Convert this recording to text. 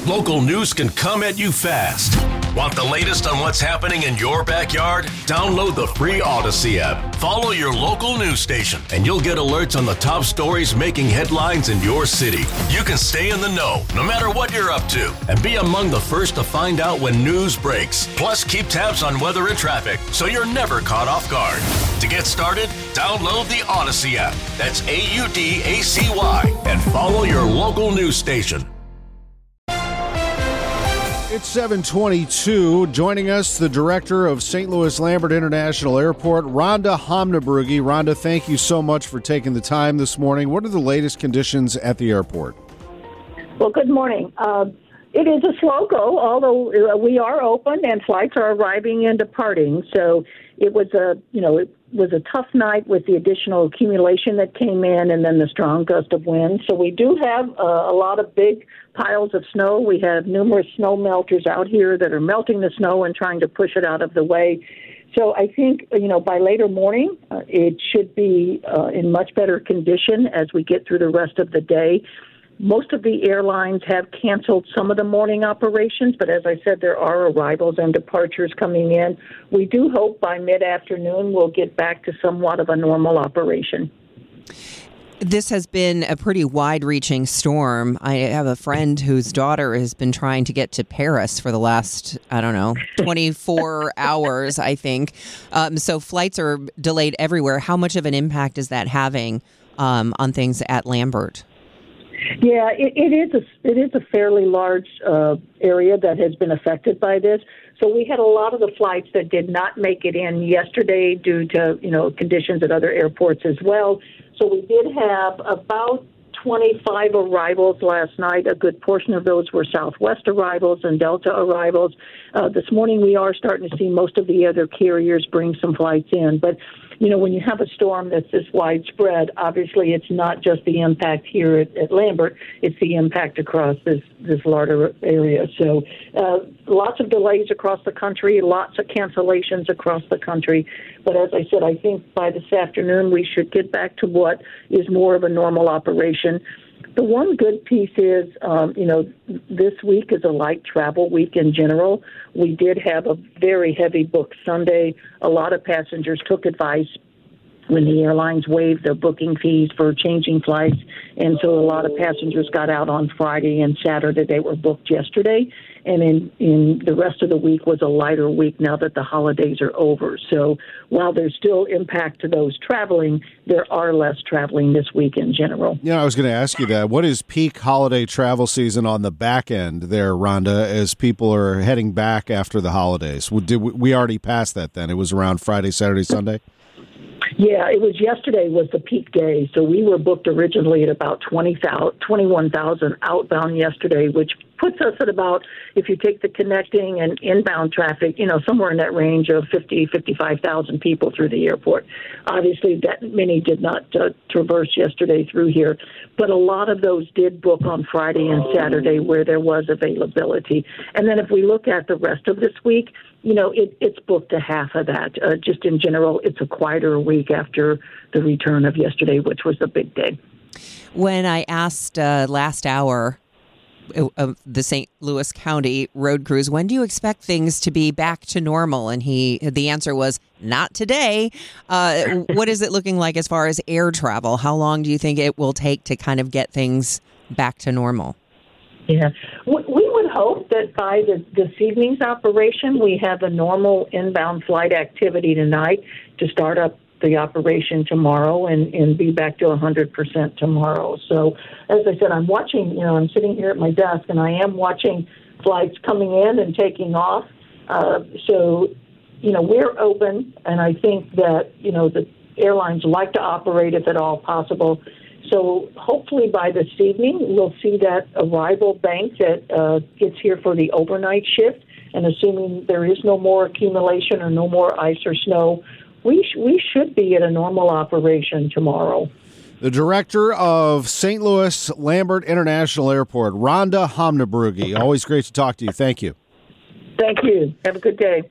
Local news can come at you fast. Want the latest on what's happening in your backyard? Download the free Odyssey app. Follow your local news station, and you'll get alerts on the top stories making headlines in your city. You can stay in the know, no matter what you're up to, and be among the first to find out when news breaks. Plus, keep tabs on weather and traffic, so you're never caught off guard. To get started, download the Odyssey app. That's AUDACY, and follow your local news station. It's 7:22. Joining us, the director of St. Louis Lambert International Airport, Rhonda Homnebrugi. Rhonda, thank you so much for taking the time this morning. What are the latest conditions at the airport? Well, good morning. It is a slow go, although we are open and flights are arriving and departing. So it was a tough night with the additional accumulation that came in and then the strong gust of wind. So we do have a lot of big piles of snow. We have numerous snow melters out here that are melting the snow and trying to push it out of the way. So I think, by later morning, it should be in much better condition as we get through the rest of the day. Most of the airlines have canceled some of the morning operations, but as I said, there are arrivals and departures coming in. We do hope by mid-afternoon we'll get back to somewhat of a normal operation. This has been a pretty wide-reaching storm. I have a friend whose daughter has been trying to get to Paris for the last, 24 hours, I think. So flights are delayed everywhere. How much of an impact is that having on things at Lambert? Yeah, it is a fairly large area that has been affected by this. So we had a lot of the flights that did not make it in yesterday due to, conditions at other airports as well. So we did have about 25 arrivals last night. A good portion of those were Southwest arrivals and Delta arrivals. This morning we are starting to see most of the other carriers bring some flights in. But, when you have a storm that's this widespread, obviously it's not just the impact here at Lambert, it's the impact across this larger area. So lots of delays across the country, lots of cancellations across the country. But as I said, I think by this afternoon we should get back to what is more of a normal operation. The one good piece is, this week is a light travel week in general. We did have a very heavy book Sunday. A lot of passengers took advice when the airlines waived their booking fees for changing flights. And so a lot of passengers got out on Friday and Saturday. They were booked yesterday. And in the rest of the week was a lighter week now that the holidays are over. So while there's still impact to those traveling, there are less traveling this week in general. Yeah, I was going to ask you that. What is peak holiday travel season on the back end there, Rhonda, as people are heading back after the holidays? Did we already passed that then? It was around Friday, Saturday, Sunday? Yeah, it was yesterday was the peak day. So we were booked originally at about 21,000 outbound yesterday, which puts us at about, if you take the connecting and inbound traffic, somewhere in that range of 55,000 people through the airport. Obviously, that many did not traverse yesterday through here, but a lot of those did book on Friday and Saturday where there was availability. And then if we look at the rest of this week, it's booked to half of that. Just in general, it's a quieter week after the return of yesterday, which was the big day. When I asked last hour of the St. Louis County road crews, when do you expect things to be back to normal? And the answer was, not today. What is it looking like as far as air travel? How long do you think it will take to kind of get things back to normal? Yeah, we would hope that by this evening's operation, we have a normal inbound flight activity tonight to start up the operation tomorrow and be back to 100% tomorrow. So, as I said, I'm watching, I'm sitting here at my desk and I am watching flights coming in and taking off. So, we're open, and I think that, the airlines like to operate if at all possible. So hopefully by this evening, we'll see that arrival bank that gets here for the overnight shift. And assuming there is no more accumulation or no more ice or snow, we should be at a normal operation tomorrow. The director of St. Louis Lambert International Airport, Rhonda Homnebrugi. Always great to talk to you. Thank you. Thank you. Have a good day.